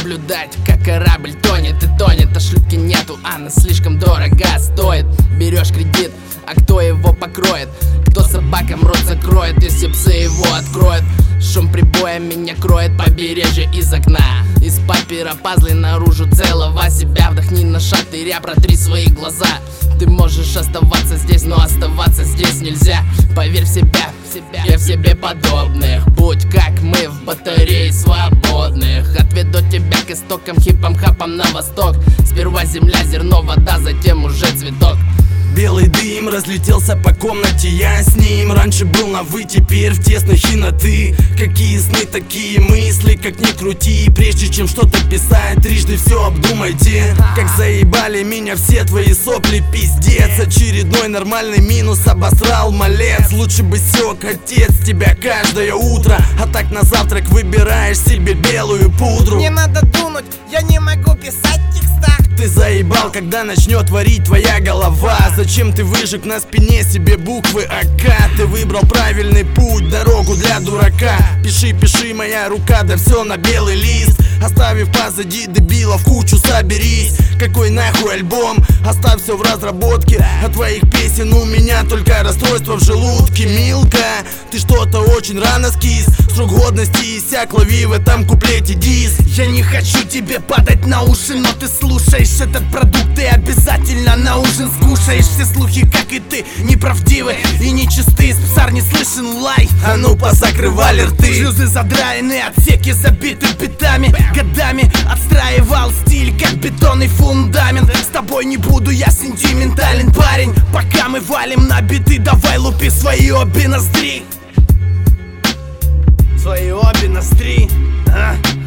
наблюдать, как корабль тонет и тонет, а шлюпки нету, она слишком дорого стоит. Берешь кредит, а кто его покроет? Кто собакам рот закроет, если псы его откроют? Шум прибоя меня кроет, побережье из окна. Из папера пазлы наружу целого себя. Вдохни на шатыря, протри свои глаза. Ты можешь оставаться здесь, но оставаться здесь нельзя. Поверь в себя и в себе подобных. Будь как мы в батарее свободных. Отведу тебя к истокам, хипом-хапом на восток. Сперва земля, зерно, вода, затем уже цветок. Белый дым разлетелся по комнате, я с ним. Раньше был на вы, теперь в тесных и на ты. Какие сны, такие мысли, как ни крути. Прежде чем что-то писать, трижды все обдумайте. Как заебали меня все твои сопли, пиздец. Очередной нормальный минус обосрал малец. Лучше бы сёк отец тебя каждое утро. А так на завтрак выбираешь себе белую пудру. Мне надо дунуть, я не могу писать в текстах. Ты заебал, когда начнет варить твоя голова. Зачем ты выжег на спине себе буквы АК? Ты выбрал правильный путь, дорогу для дурака. Пиши, пиши, моя рука, да все на белый лист. Оставив позади дебилов кучу, соберись. Какой нахуй альбом? Оставь все в разработке. От твоих песен у меня только расстройство в желудке. Милка, ты что-то очень рано скис. Срок годности иссяк, лови в этом куплете дис. Я не хочу тебе падать на уши, но ты слушаешь этот продукт и обязательно на ужин скушаешь. Все слухи, как и ты, неправдивы и нечисты. Из псар не слышен лай, а ну позакрывали рты. Шлюзы задраены, отсеки забиты битами. Годами отстраивал стиль, как бетонный фундамент. С тобой не буду я сентиментален, парень. Пока мы валим на биты, давай лупи свои обе ноздри. Свои обе ноздри, а?